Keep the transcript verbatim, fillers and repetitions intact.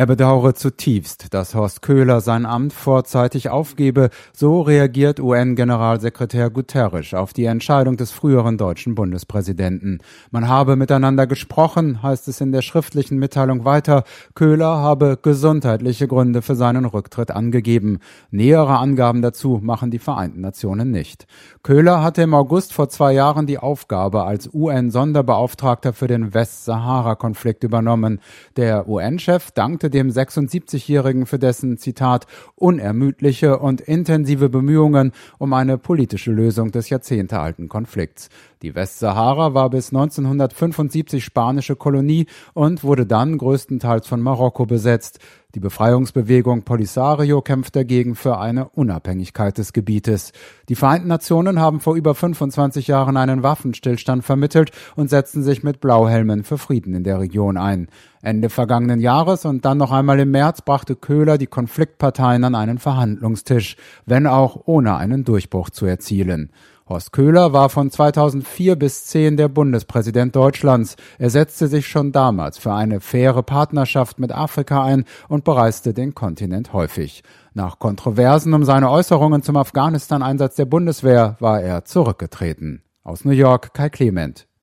Er bedauere zutiefst, dass Horst Köhler sein Amt vorzeitig aufgebe, so reagiert U N-Generalsekretär Guterres auf die Entscheidung des früheren deutschen Bundespräsidenten. Man habe miteinander gesprochen, heißt es in der schriftlichen Mitteilung weiter. Köhler habe gesundheitliche Gründe für seinen Rücktritt angegeben. Nähere Angaben dazu machen die Vereinten Nationen nicht. Köhler hatte im August vor zwei Jahren die Aufgabe als U N-Sonderbeauftragter für den Westsahara-Konflikt übernommen. Der U N-Chef dankte dem sechsundsiebzigjährigen für dessen, Zitat, unermüdliche und intensive Bemühungen um eine politische Lösung des jahrzehntealten Konflikts. Die Westsahara war bis neunzehnhundertfünfundsiebzig spanische Kolonie und wurde dann größtenteils von Marokko besetzt. Die Befreiungsbewegung Polisario kämpft dagegen für eine Unabhängigkeit des Gebietes. Die Vereinten Nationen haben vor über fünfundzwanzig Jahren einen Waffenstillstand vermittelt und setzen sich mit Blauhelmen für Frieden in der Region ein. Ende vergangenen Jahres und dann noch einmal im März brachte Köhler die Konfliktparteien an einen Verhandlungstisch, wenn auch ohne einen Durchbruch zu erzielen. Horst Köhler war von zweitausendvier bis zehn der Bundespräsident Deutschlands. Er setzte sich schon damals für eine faire Partnerschaft mit Afrika ein und bereiste den Kontinent häufig. Nach Kontroversen um seine Äußerungen zum Afghanistan-Einsatz der Bundeswehr war er zurückgetreten. Aus New York, Kai Clement.